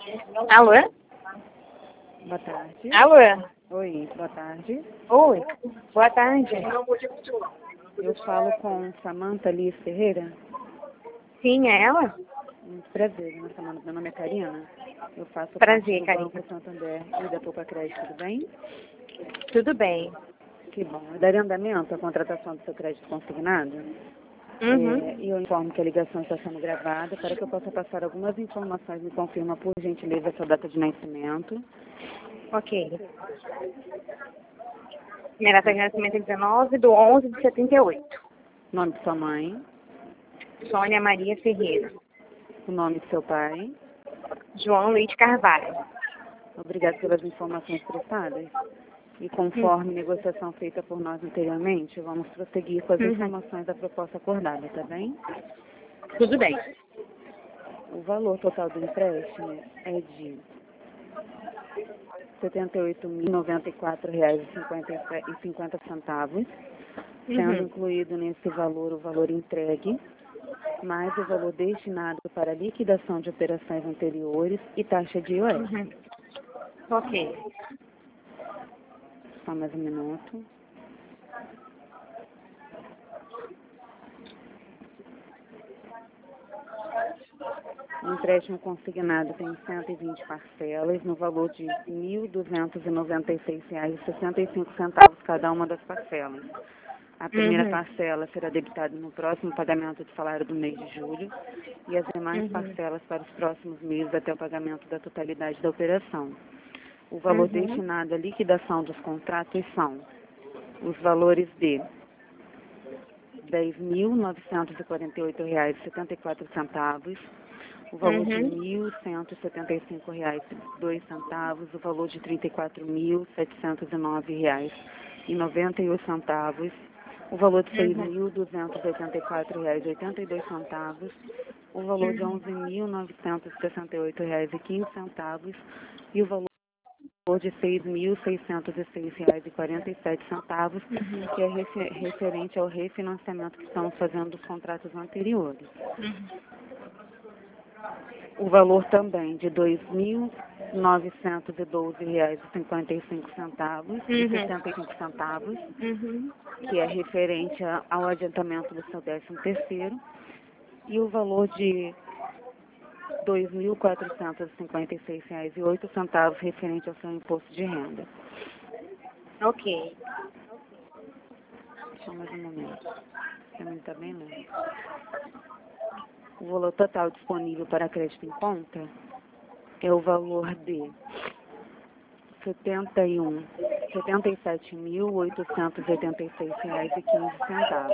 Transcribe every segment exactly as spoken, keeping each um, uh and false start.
Alô? Boa tarde. Alô? Oi, boa tarde. Oi, boa tarde. Eu falo com Samantha Liz Ferreira. Sim, é ela? Muito prazer, dona Samantha. Meu nome é Karina. Eu faço Prazer, parte do Karina. Banco Santander e da Poupa Crédito, tudo bem? Tudo bem. Que bom. Eu daria andamento à contratação do seu crédito consignado. Uhum. É, e eu informo que a ligação está sendo gravada para que eu possa passar algumas informações. Me confirma, por gentileza, a sua data de nascimento. Ok. Minha data de nascimento é dezenove de onze de setenta e oito. Nome de sua mãe. Sônia Maria Ferreira. O nome de seu pai. João Leite Carvalho. Obrigada pelas informações prestadas. E conforme negociação feita por nós anteriormente, vamos prosseguir com as Uhum. informações da proposta acordada, tá bem? Tudo bem. O valor total do empréstimo é de setenta e oito mil, noventa e quatro reais e cinquenta centavos, sendo Uhum. incluído nesse valor o valor entregue, mais o valor destinado para liquidação de operações anteriores e taxa de I O F. Uhum. Ok. Só mais um minuto. O empréstimo consignado tem cento e vinte parcelas, no valor de mil duzentos e noventa e seis reais e sessenta e cinco centavos cada uma das parcelas. A primeira Uhum. parcela será debitada no próximo pagamento do salário do mês de julho e as demais Uhum. parcelas para os próximos meses até o pagamento da totalidade da operação. O valor Uhum. destinado à liquidação dos contratos são os valores de dez mil novecentos e quarenta e oito reais e setenta e quatro centavos, o valor de Uhum. mil cento e setenta e cinco reais e dois centavos, o valor de trinta e quatro mil setecentos e nove reais e noventa e oito centavos, o valor de seis Uhum. mil duzentos e oitenta e quatro reais e oitenta e dois centavos, o valor de onze mil novecentos e sessenta e oito reais e quinze centavos e o valor de seis mil seiscentos e seis reais e quarenta e sete centavos, que é refe- referente ao refinanciamento que estamos fazendo dos contratos anteriores. O valor também de dois mil novecentos e doze reais e cinquenta e cinco centavos e Uhum. sessenta e cinco centavos, Uhum. que é referente a- ao adiantamento do seu décimo terceiro, e o valor de dois mil quatrocentos e cinquenta e seis reais e oito centavos referente ao seu imposto de renda. Ok. Só mais um momento. Para mim está bem lento. O valor total disponível para crédito em conta é o valor de setenta e um, setenta e sete mil oitocentos e oitenta e seis reais e quinze centavos,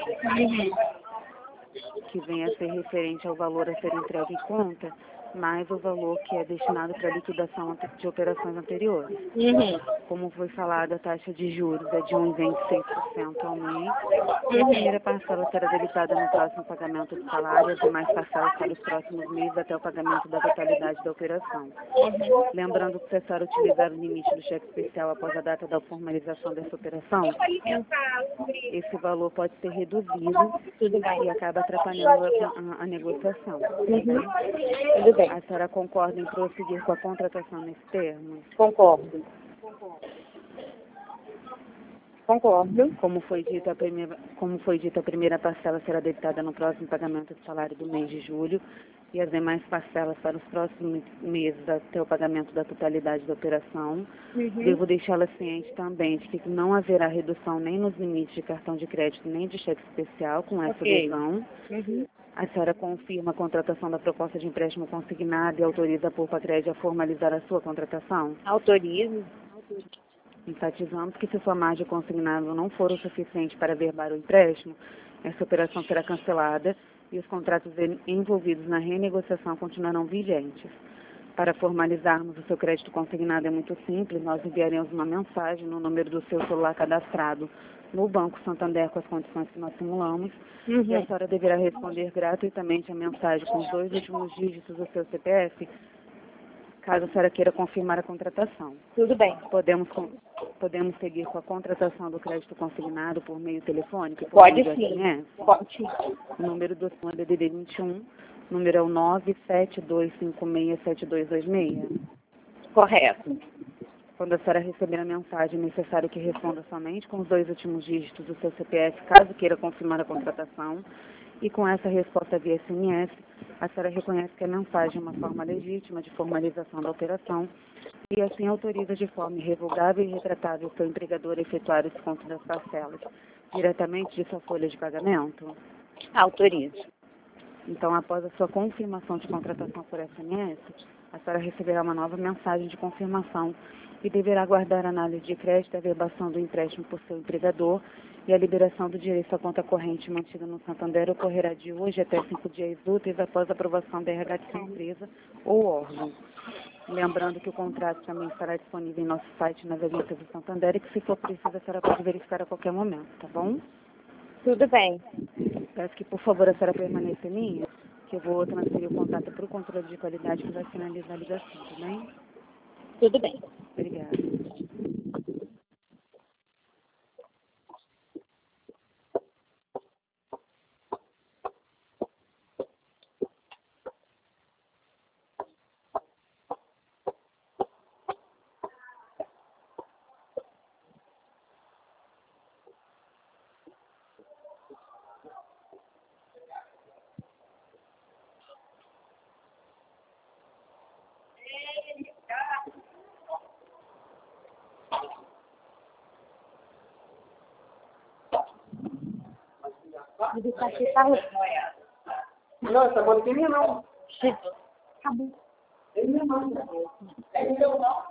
que vem a ser referente ao valor a ser entregue em conta, mais o valor que é destinado para liquidação ante- de operações anteriores. Uhum. Como foi falado, a taxa de juros é de um vírgula vinte e seis por cento ao mês, e a primeira parcela será debitada no próximo pagamento do salário, e as demais parcelas para os próximos meses até o pagamento da totalidade da operação. Lembrando que cessar utilizar o limite do cheque especial após a data da formalização dessa operação, esse valor pode ser reduzido Tudo bem. e acaba atrapalhando a, a- a negociação. Uhum. Tudo bem. A senhora concorda em prosseguir com a contratação nesse termo? Concordo. Concordo. Como foi dito, a primeira, como foi dito, a primeira parcela será debitada no próximo pagamento do salário do mês de julho e as demais parcelas para os próximos meses até o pagamento da totalidade da operação. Uhum. Devo deixá-la ciente também de que não haverá redução nem nos limites de cartão de crédito nem de cheque especial com essa Ok. adesão. Uhum. A senhora confirma a contratação da proposta de empréstimo consignado e autoriza a Poupa Crédito a formalizar a sua contratação? Autorizo. Enfatizamos que se sua margem consignada não for o suficiente para verbar o empréstimo, essa operação será cancelada e os contratos en- envolvidos na renegociação continuarão vigentes. Para formalizarmos o seu crédito consignado é muito simples, nós enviaremos uma mensagem no número do seu celular cadastrado no Banco Santander com as condições que nós simulamos, e a Uhum. senhora deverá responder gratuitamente a mensagem com os dois últimos dígitos do seu C P F, caso a senhora queira confirmar a contratação. Tudo bem. Podemos, com- podemos seguir com a contratação do crédito consignado por meio telefônico? Por Pode meio do sim. S M S? Pode sim. O número do é D D D vinte e um, número é o nove sete dois cinco seis sete dois dois seis. Correto. Quando a senhora receber a mensagem, é necessário que responda somente com os dois últimos dígitos do seu C P F, caso queira confirmar a contratação. E com essa resposta via S M S, a senhora reconhece que a mensagem é uma forma legítima de formalização da operação e assim autoriza de forma irrevogável e retratável o seu empregador a efetuar o desconto das parcelas diretamente de sua folha de pagamento. Autorizo. Então, após a sua confirmação de contratação por S M S, a senhora receberá uma nova mensagem de confirmação e deverá aguardar a análise de crédito, a averbação do empréstimo por seu empregador e a liberação do direito à conta corrente mantida no Santander ocorrerá de hoje até cinco dias úteis após a aprovação da R H de sua empresa ou órgão. Lembrando que o contrato também estará disponível em nosso site nas agências do Santander e que, se for preciso, a senhora pode verificar a qualquer momento, tá bom? Tudo bem. Peço que, por favor, a senhora permaneça em linha, que eu vou transferir o contato para o controle de qualidade que vai finalizar a ligação, tudo bem? Tudo bem. Obrigada. Não, essa bola aqui é minha não. Acabou. É minha não. É minha não.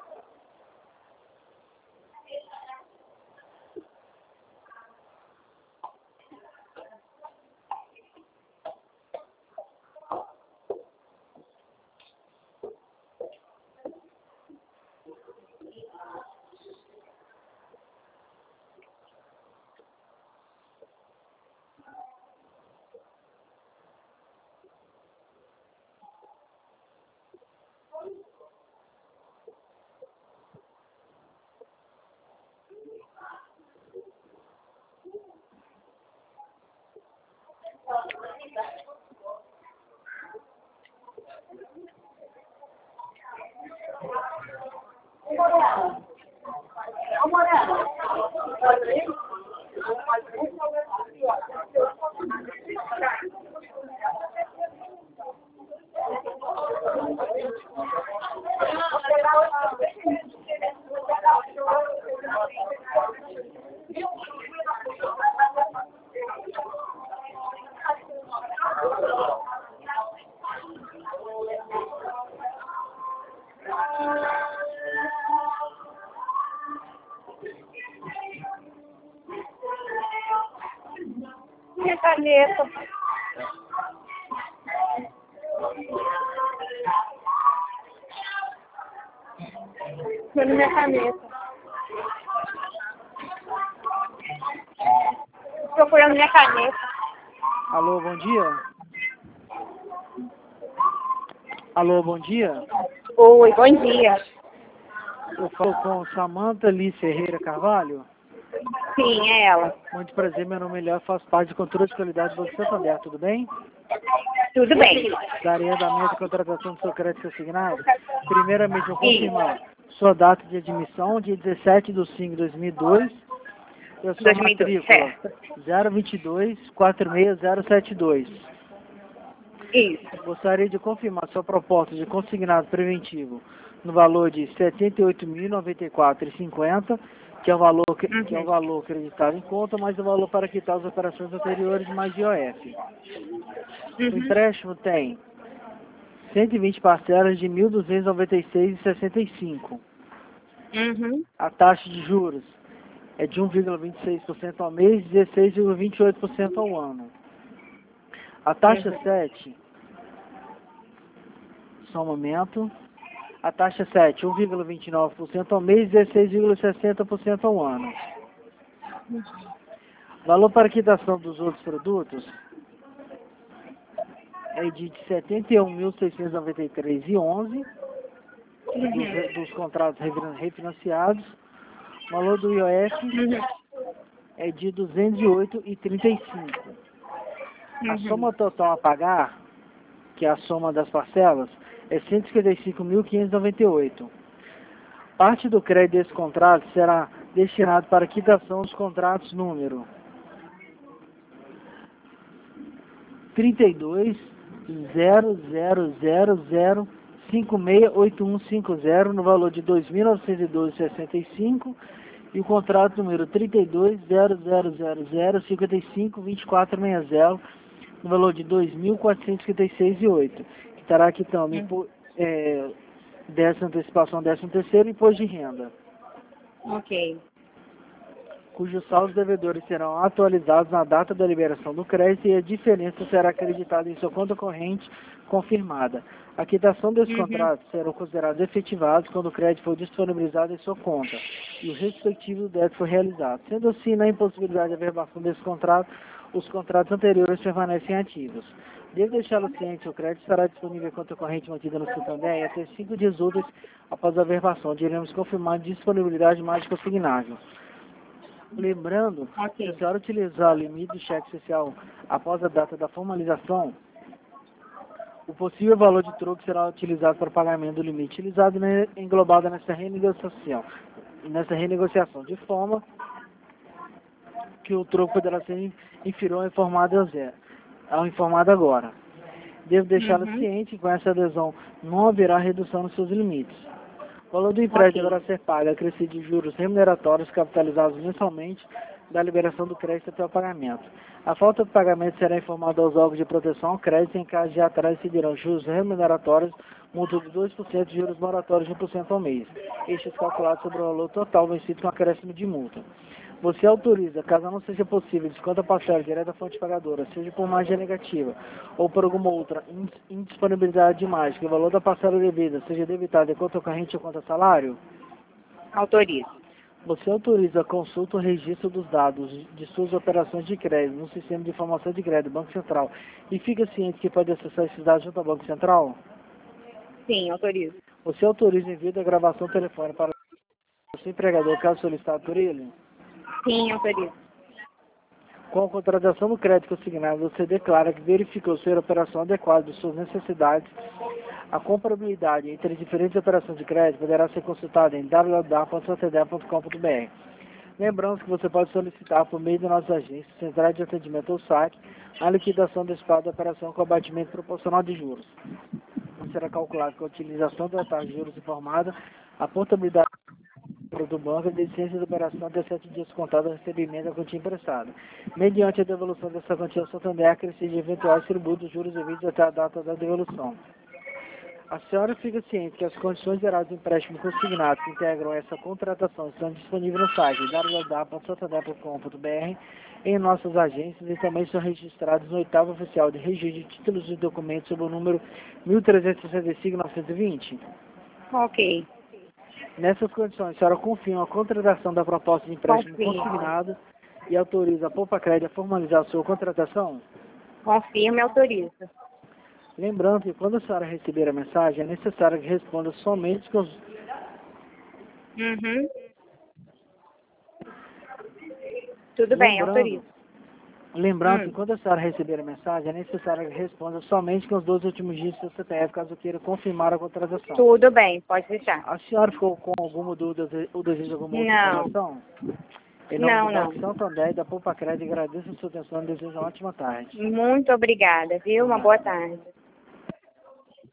Minha caneta. Cadê minha caneta? Procurando minha caneta. Alô, bom dia. Alô, bom dia. Oi, bom dia. Eu falo com Samanta Liz Ferreira Carvalho. Sim, é ela. Muito prazer, meu nome é Léo, faço parte de controle de qualidade do Banco Santander, tudo bem? Tudo bem. Darei andamento à contratação do seu crédito assignado. Primeiramente, vou confirmar sua data de admissão, dia dezessete de cinco de dois mil e dois, e a sua dois mil e dois, matrícula certo. zero dois dois quatro seis zero sete dois. Isso. Gostaria de confirmar sua proposta de consignado preventivo no valor de setenta e oito mil e noventa e quatro reais e cinquenta centavos, que é o valor que, Uhum. que é o valor acreditado em conta, mais o valor para quitar as operações anteriores mais I O F. O Uhum. empréstimo tem cento e vinte parcelas de mil duzentos e noventa e seis reais e sessenta e cinco centavos. Uhum. A taxa de juros é de um vírgula vinte e seis por cento ao mês e dezesseis vírgula vinte e oito por cento ao ano. A taxa Uhum. sete, só um momento. A taxa sete, um vírgula vinte e nove por cento ao mês e dezesseis vírgula sessenta por cento ao ano. Valor para quitação dos outros produtos é de setenta e um mil seiscentos e noventa e três reais e onze centavos dos, dos contratos refin- refinanciados. O valor do I O F Uhum. é de duzentos e oito reais e trinta e cinco centavos. A Uhum. soma total a pagar que é a soma das parcelas, é cento e cinquenta e cinco mil, quinhentos e noventa e oito. Parte do crédito desse contrato será destinado para quitação dos contratos número trinta e dois, zero zero zero zero, cinco seis oito um cinco zero no valor de dois mil novecentos e doze vírgula sessenta e cinco e o contrato número trinta e dois, zero zero zero zero, cinquenta e cinco, vinte e quatro sessenta no valor de dois mil quatrocentos e cinquenta e seis vírgula oito, que estará quitando impo é, dessa antecipação décimo terceiro e imposto de renda. Ok. Cujos saldos devedores serão atualizados na data da liberação do crédito e a diferença será acreditada em sua conta corrente confirmada. A quitação desses Uhum. contratos serão considerados efetivados quando o crédito for disponibilizado em sua conta e o respectivo débito for realizado. Sendo assim, na impossibilidade de averbação desse contrato, os contratos anteriores permanecem ativos. Devo deixá-lo ciente, o crédito estará disponível em conta corrente mantida no Santander e até cinco dias úteis após a averbação, onde iremos confirmar a disponibilidade mais consignável. Lembrando, Ok. se a senhora utilizar o limite do cheque especial após a data da formalização, o possível valor de troco será utilizado para o pagamento do limite utilizado e englobado nessa renegociação, nessa renegociação, de forma que o troco poderá ser inferior ao informado, a zero, ao informado agora. Devo deixá-lo Uhum. ciente que com essa adesão não haverá redução nos seus limites. O valor do empréstimo Ok. deverá ser pago a crescer de juros remuneratórios capitalizados mensalmente da liberação do crédito até o pagamento. A falta de pagamento será informada aos órgãos de proteção ao crédito. Em caso de atraso, incidirão juros remuneratórios, multa de dois por cento e juros moratórios de um por cento ao mês. Estes calculados sobre o valor total vencido com acréscimo de multa. Você autoriza, caso não seja possível, desconto a parcela direta da fonte pagadora, seja por margem negativa ou por alguma outra indisponibilidade de margem, que o valor da parcela devida seja debitado em conta corrente ou conta salário? Autorizo. Você autoriza a consulta ou registro dos dados de suas operações de crédito no sistema de informação de crédito do Banco Central e fica ciente que pode acessar esses dados junto ao Banco Central? Sim, autorizo. Você autoriza o envio da gravação telefônica para o seu empregador, caso solicitado por ele? Sim, autorizo. Com a contratação do crédito consignado, você declara que verificou ser a operação adequada de suas necessidades. A comparabilidade entre as diferentes operações de crédito poderá ser consultada em w w w ponto santander ponto com ponto b r. Lembrando que você pode solicitar por meio de nossas agências, centrais de atendimento ou saque, a liquidação do espaço da operação com abatimento proporcional de juros. Será calculado com a utilização da taxa de juros informada, a portabilidade do banco e a licença de operação até sete dias contado ao recebimento da quantia emprestada. Mediante a devolução dessa quantia ao Santander, acresce de eventuais tributos, juros devidos até a data da devolução. A senhora fica ciente que as condições gerais do empréstimo consignado que integram essa contratação estão disponíveis no site w w w ponto santander ponto com ponto b r, em nossas agências e também são registrados no oitavo oficial de registro de títulos e documentos sob o número mil trezentos e sessenta e cinco, novecentos e vinte. Ok. Nessas condições, a senhora confirma a contratação da proposta de empréstimo Confirmo. consignado e autoriza a Poupa Crédito a formalizar a sua contratação? Confirmo e autorizo. Lembrando que quando a senhora receber a mensagem, é necessário que responda somente com os... Uhum. Tudo bem, Lembrando- autorizo. Lembrando Hum. que quando a senhora receber a mensagem, é necessário que responda somente com os dois últimos dígitos do C P F, caso queira confirmar a contratação. Tudo bem, pode deixar. A senhora ficou com alguma dúvida ou deseja alguma outra Não. informação? Em nome Não, do não. Banco Santander e da Poupa Crédito, agradeço a sua atenção e desejo uma ótima tarde. Muito obrigada, viu? Uma boa tarde.